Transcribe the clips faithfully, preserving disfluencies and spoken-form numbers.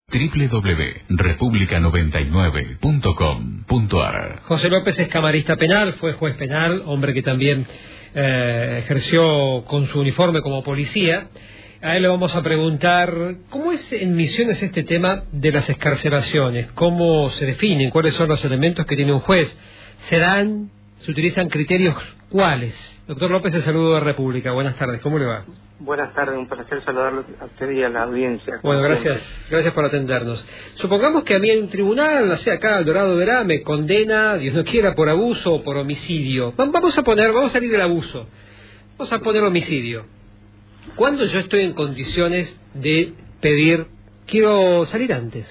doble u doble u doble u punto república noventa y nueve punto com punto a r. José López es camarista penal, fue juez penal, hombre que también eh, ejerció con su uniforme como policía. A él le vamos a preguntar cómo es en Misiones este tema de las excarcelaciones, cómo se definen, cuáles son los elementos que tiene un juez. ¿Se dan, se utilizan criterios cuáles? Doctor López, el saludo de República. Buenas tardes, ¿cómo le va? Buenas tardes, un placer saludarlo a usted y a la audiencia. Bueno, gracias, gracias por atendernos. Supongamos que a mí en un tribunal, no sé, acá, Dorado Verá, me condena, Dios no quiera, por abuso o por homicidio. Vamos a poner, vamos a salir del abuso. Vamos a poner homicidio. ¿Cuándo yo estoy en condiciones de pedir, quiero salir antes?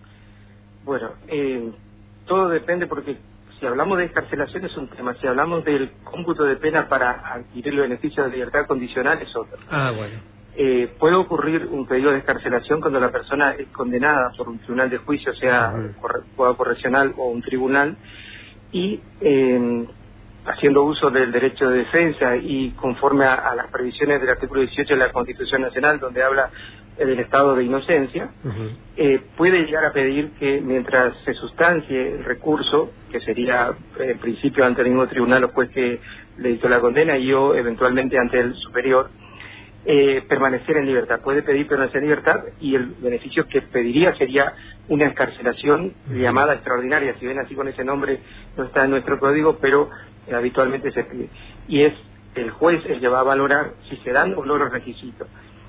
Bueno, eh, todo depende porque si hablamos de excarcelación es un tema, si hablamos del cómputo de pena para adquirir los beneficios de libertad condicional es otro. Ah, bueno. Eh, puede ocurrir un pedido de excarcelación cuando la persona es condenada por un tribunal de juicio, sea uh-huh. juzgado correccional o un tribunal, y eh, haciendo uso del derecho de defensa y conforme a, a las previsiones del artículo dieciocho de la Constitución Nacional, donde habla del estado de inocencia, uh-huh. eh, puede llegar a pedir que mientras se sustancie el recurso, que sería en eh, principio ante el mismo tribunal o juez que le dictó la condena y o eventualmente ante el superior, eh, permanecer en libertad. Puede pedir permanecer en libertad y el beneficio que pediría sería una excarcelación uh-huh. llamada extraordinaria, si bien así con ese nombre no está en nuestro código, pero eh, habitualmente se pide. Y es el juez el que va a valorar si se dan o no los requisitos.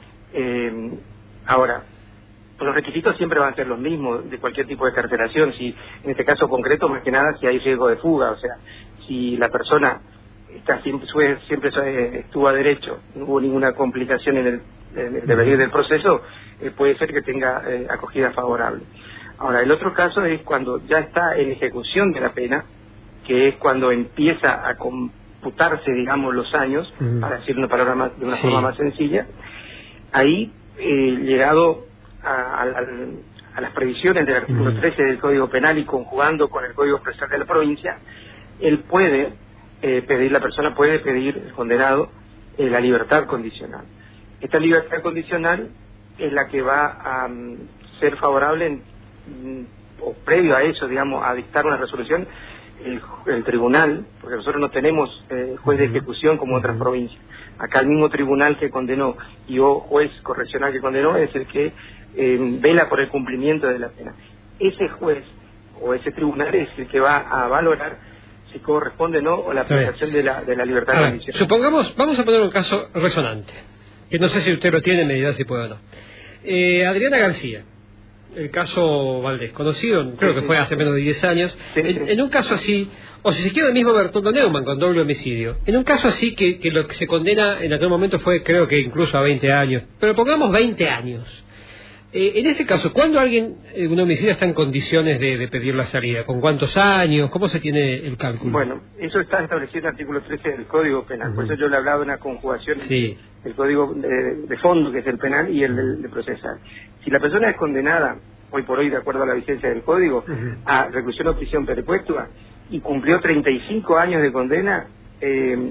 Eh, Ahora, los requisitos siempre van a ser los mismos de cualquier tipo de excarcelación, si en este caso concreto, más que nada, si hay riesgo de fuga, o sea, si la persona está siempre, siempre estuvo a derecho, no hubo ninguna complicación en el, en el devenir del proceso, eh, puede ser que tenga eh, acogida favorable. Ahora, el otro caso es cuando ya está en ejecución de la pena, que es cuando empieza a computarse, digamos, los años, uh-huh. para decir una palabra más, de una sí. forma más sencilla. Ahí, eh, llegado a, a, a las previsiones del artículo uh-huh. trece del Código Penal y conjugando con el Código Procesal de la provincia, él puede eh, pedir, la persona puede pedir, el condenado, eh, la libertad condicional. Esta libertad condicional es la que va a um, ser favorable, en, mm, o previo a eso, digamos, a dictar una resolución, el, el tribunal, porque nosotros no tenemos eh, juez de ejecución como otras provincias. Acá el mismo tribunal que condenó y o juez correccional que condenó es el que eh, vela por el cumplimiento de la pena. Ese juez o ese tribunal es el que va a valorar si corresponde o no o la aplicación de la, de la libertad condicional. Supongamos, vamos a poner un caso resonante, que no sé si usted lo tiene, me dirá si puede o no. Eh, Adriana García, el caso Valdés, conocido, creo sí, que sí, fue hace menos de diez años, sí, en, sí. en un caso así, o si se quiere el mismo Bertoldo Neumann con doble homicidio, en un caso así que, que lo que se condena en aquel momento fue creo que incluso a veinte años, pero pongamos veinte años. Eh, en ese caso, ¿cuándo alguien, eh, un homicidio está en condiciones de, de pedir la salida? ¿Con cuántos años? ¿Cómo se tiene el cálculo? Bueno, eso está establecido en el artículo trece del Código Penal, uh-huh. por eso yo le hablaba de una conjugación sí. del Código de, de fondo, que es el penal, y el de, de procesal. Si la persona es condenada hoy por hoy, de acuerdo a la vigencia del Código, uh-huh. a reclusión o prisión perpetua, y cumplió treinta y cinco años de condena, eh,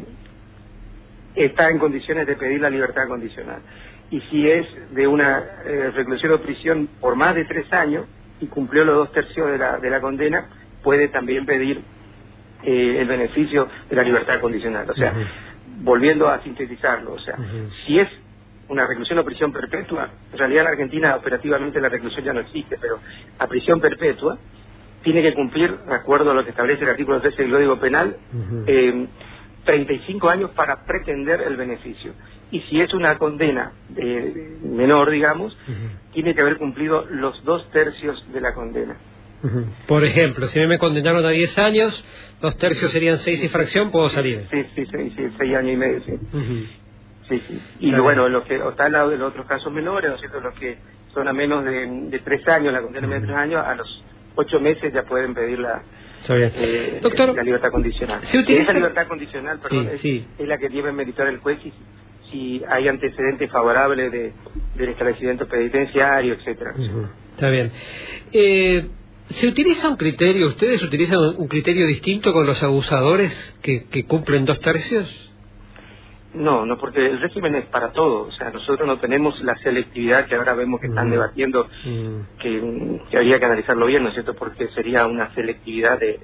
está en condiciones de pedir la libertad condicional. Y si es de una eh, reclusión o prisión por más de tres años, y cumplió los dos tercios de la, de la condena, puede también pedir eh, el beneficio de la libertad condicional. O sea, uh-huh. volviendo a sintetizarlo, o sea, uh-huh. si es una reclusión o prisión perpetua, en realidad en Argentina operativamente la reclusión ya no existe, pero a prisión perpetua tiene que cumplir, de acuerdo a lo que establece el artículo trece del Código Penal, uh-huh. eh, treinta y cinco años para pretender el beneficio. Y si es una condena de menor, digamos, uh-huh. tiene que haber cumplido los dos tercios de la condena. Uh-huh. Por ejemplo, si me condenaron a diez años, dos tercios serían seis y fracción, ¿puedo salir? Sí, sí, sí, sí seis años y medio, sí. Uh-huh. Sí, sí. Y lo, bueno, los que está al lado de los otros casos menores, ¿no es cierto? Los que son a menos de, de tres años, la condena uh-huh. de tres años, a los ocho meses ya pueden pedir la, eh, Doctor, la libertad condicional. ¿se utiliza? Esa libertad condicional, perdón, sí, es, sí. es la que debe meditar el juez y si hay antecedentes favorables de, del establecimiento penitenciario, etcétera. Uh-huh. Está bien. Eh, ¿Se utiliza un criterio, ustedes utilizan un criterio distinto con los abusadores que, que cumplen dos tercios? No, no, porque el régimen es para todo. O sea, nosotros no tenemos la selectividad que ahora vemos que están mm. debatiendo, mm. que, que habría que analizarlo bien, ¿no es cierto? Porque sería una selectividad de...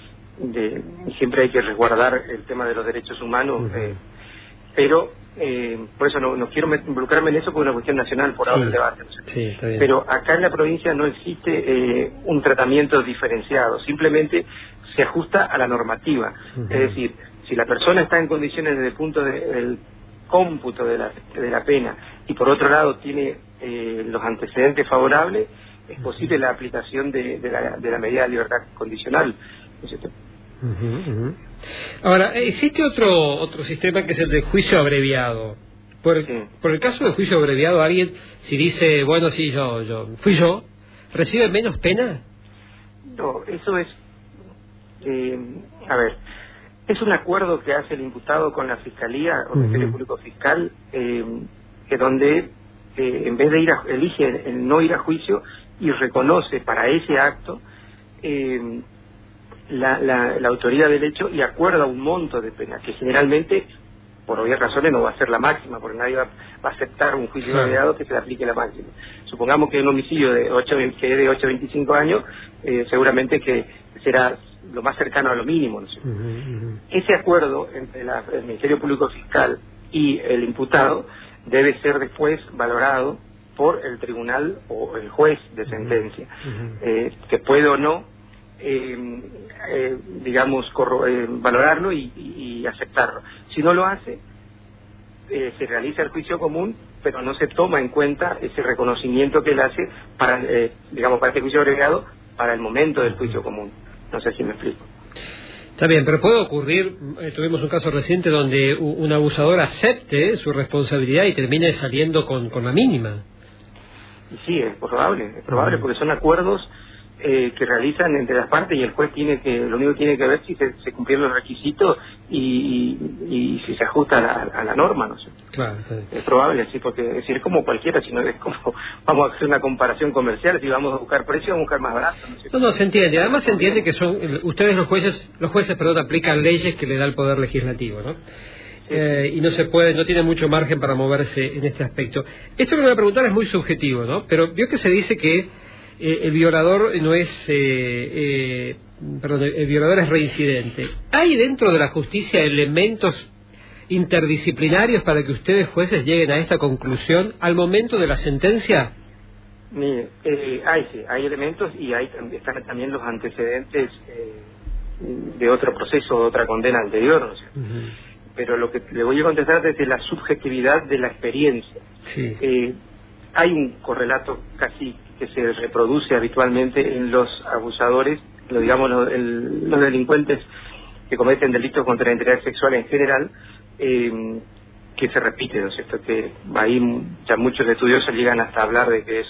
de siempre hay que resguardar el tema de los derechos humanos, mm. eh, pero eh, por eso no, no quiero involucrarme en eso porque es una cuestión nacional por ahora sí. el debate. ¿no? Sí, está bien. Pero acá en la provincia no existe eh, un tratamiento diferenciado, simplemente se ajusta a la normativa. Uh-huh. Es decir, si la persona está en condiciones desde el punto de, del cómputo de la, de la pena y por otro lado tiene eh, los antecedentes favorables, es posible la aplicación de, de, la, de la medida de libertad condicional. ¿No es cierto? Uh-huh, uh-huh. Ahora, existe otro otro sistema que es el de juicio abreviado. Por, sí. por el caso del juicio abreviado, alguien, si dice, bueno, sí, yo, yo fui yo, ¿recibe menos pena? No, eso es, eh, a ver, es un acuerdo que hace el imputado con la Fiscalía o el Ministerio uh-huh. Público Fiscal, eh, que donde eh, en vez de ir a, elige el, el no ir a juicio y reconoce para ese acto eh, La, la, la autoría del hecho y acuerda un monto de pena, que generalmente, por obvias razones, no va a ser la máxima, porque nadie va, va a aceptar un juicio claro. abreviado que se le aplique la máxima. Supongamos que un homicidio de ocho, que es de ocho a veinticinco años, eh, seguramente que será lo más cercano a lo mínimo. ¿no? Uh-huh, uh-huh. Ese acuerdo entre la, el Ministerio Público Fiscal y el imputado debe ser después valorado por el tribunal o el juez de sentencia, uh-huh. eh, que puede o no Eh, eh, digamos, corro, eh, valorarlo y, y, y aceptarlo. Si no lo hace, eh, se realiza el juicio común, pero no se toma en cuenta ese reconocimiento que él hace para, eh, digamos, para este juicio abreviado, para el momento del juicio común. No sé si me explico. Está bien, pero puede ocurrir, eh, tuvimos un caso reciente donde un abusador acepte su responsabilidad y termine saliendo con, con la mínima. Y sí, es probable, es probable, uh-huh. porque son acuerdos Eh, que realizan entre las partes y el juez tiene que, lo único que tiene que ver si se, se cumplieron los requisitos y, y, y si se ajusta a la, a la norma, no sé. Claro, claro. Es probable, sí, porque es decir, es como cualquiera, sino es como vamos a hacer una comparación comercial, si vamos a buscar precio, vamos a buscar más barato. No, sé. no, no se entiende, además se entiende que son ustedes los jueces, los jueces, perdón, aplican leyes que le da el poder legislativo, ¿no? Eh, y no se puede, no tiene mucho margen para moverse en este aspecto. Esto que me voy a preguntar es muy subjetivo, ¿no? Pero vio que se dice que Eh, el violador no es, eh, eh, perdón, el violador es reincidente. ¿Hay dentro de la justicia elementos interdisciplinarios para que ustedes jueces lleguen a esta conclusión al momento de la sentencia? Mire, eh, hay sí, hay elementos y hay están también los antecedentes eh, de otro proceso, de otra condena anterior, ¿no sé? Uh-huh. Pero lo que le voy a contestar desde la subjetividad de la experiencia. Sí. Eh, hay un correlato casi que se reproduce habitualmente en los abusadores, lo digamos los, el, los delincuentes que cometen delitos contra la integridad sexual en general, eh, que se repite, ¿no es cierto? Que ahí ya muchos estudiosos llegan hasta hablar de que es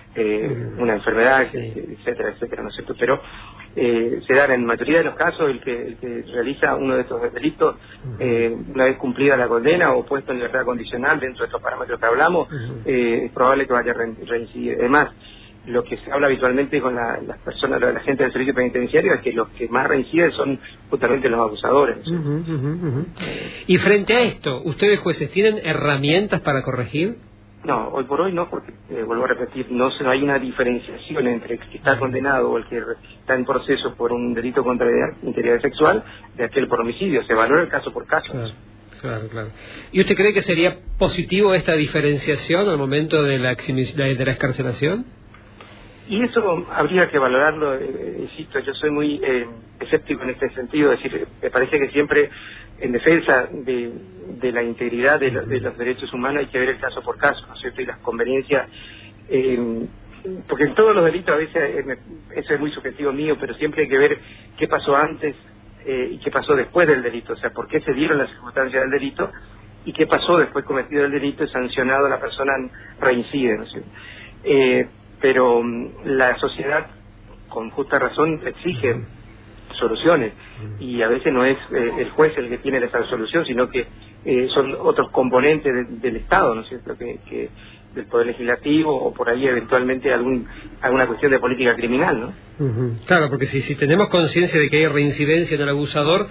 eh, una enfermedad, sí. etcétera, etcétera, ¿no es cierto? Pero eh, se dan en mayoría de los casos el que, el que realiza uno de estos delitos, eh, una vez cumplida la condena o puesto en libertad condicional dentro de estos parámetros que hablamos, eh, es probable que vaya a reincidir. Además, lo que se habla habitualmente con la, las personas, la gente del servicio penitenciario, es que los que más reinciden son justamente los abusadores. Uh-huh, uh-huh, uh-huh. Y frente a esto, ¿ustedes jueces tienen herramientas para corregir? No, hoy por hoy no, porque, eh, vuelvo a repetir, no, no hay una diferenciación entre el que está condenado o el que está en proceso por un delito contra la integridad sexual de aquel por homicidio. Se valora el caso por caso. Claro, claro, claro. ¿Y usted cree que sería positivo esta diferenciación al momento de la, de la excarcelación? Y eso habría que valorarlo, eh, insisto, yo soy muy eh, escéptico en este sentido, es decir, me parece que siempre en defensa de, de la integridad de, lo, de los derechos humanos hay que ver el caso por caso, ¿no es cierto? Y las conveniencias, eh, porque en todos los delitos a veces, eh, eso es muy subjetivo mío, pero siempre hay que ver qué pasó antes eh, y qué pasó después del delito, o sea, por qué se dieron las circunstancias del delito y qué pasó después cometido el delito y sancionado la persona reincide, ¿no es cierto? Eh, pero um, la sociedad con justa razón exige soluciones y a veces no es eh, el juez el que tiene esa solución, sino que eh, son otros componentes de, del Estado, ¿no es cierto?, que, que del Poder Legislativo o por ahí eventualmente algún alguna cuestión de política criminal, ¿no? Uh-huh. Claro, porque si, si tenemos conciencia de que hay reincidencia en el abusador,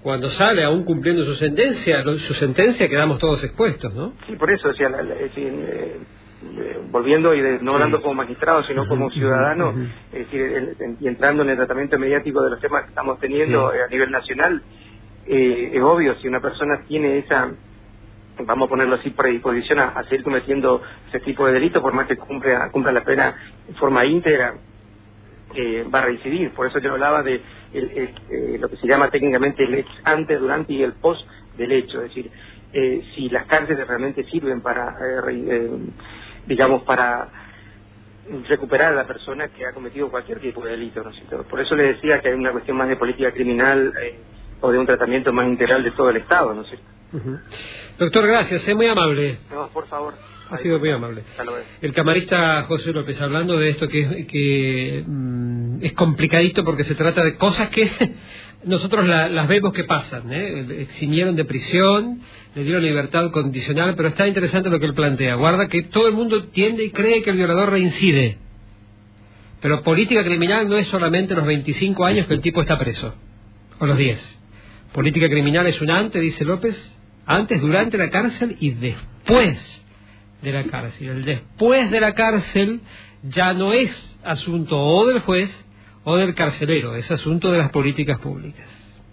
cuando sale aún cumpliendo su sentencia, su sentencia quedamos todos expuestos, ¿no? Sí, por eso, o sea, la, la, es decir, eh, eh, volviendo y de, no hablando sí. como magistrado, sino uh-huh, como ciudadano, uh-huh. es decir, el, el, y entrando en el tratamiento mediático de los temas que estamos teniendo sí. a nivel nacional, eh, es obvio, si una persona tiene esa, vamos a ponerlo así, predisposición a, a seguir cometiendo ese tipo de delitos, por más que cumpla, cumpla la pena en forma íntegra, eh, va a reincidir. Por eso yo hablaba de el, el, eh, lo que se llama técnicamente el ex ante, durante y el post del hecho. Es decir, eh, si las cárceles realmente sirven para, eh, re, eh, digamos, para recuperar a la persona que ha cometido cualquier tipo de delito, ¿no es cierto? Por eso le decía que hay una cuestión más de política criminal eh, o de un tratamiento más integral de todo el Estado, ¿no es cierto? Uh-huh. Doctor, gracias, es muy amable. No, por favor. Ha sido muy amable. El camarista José López, hablando de esto que, que mm, es complicadito porque se trata de cosas que nosotros la, las vemos que pasan, ¿eh? Eximieron de prisión, le dieron libertad condicional, pero está interesante lo que él plantea. Guarda que todo el mundo entiende y cree que el violador reincide. Pero política criminal no es solamente los veinticinco años que el tipo está preso, o los diez. Política criminal es un antes, dice López, antes, durante la cárcel y después de la cárcel. El después de la cárcel ya no es asunto o del juez o del carcelero, es asunto de las políticas públicas.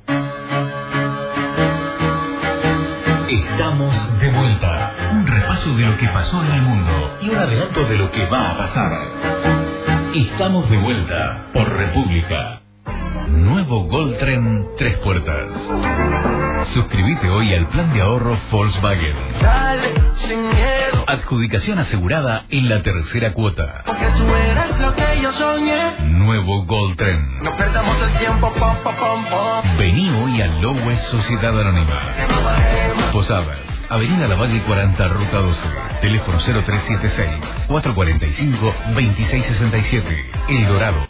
Estamos de vuelta. Un repaso de lo que pasó en el mundo y un adelanto de lo que va a pasar. Estamos de vuelta por República. Nuevo Goldtrem Tres Puertas. Suscríbete hoy al plan de ahorro Volkswagen. Dale, sin miedo. Adjudicación asegurada en la tercera cuota. Porque tú eres lo que yo soñé. Nuevo Goldtrem. No perdamos el tiempo, pom, pom, pom, pom. Vení hoy a Lowes Sociedad Anónima. Posadas, Avenida Lavalle cuarenta, Ruta doce. Teléfono cero tres siete seis, cuatro cuatro cinco, dos seis seis siete. El Dorado.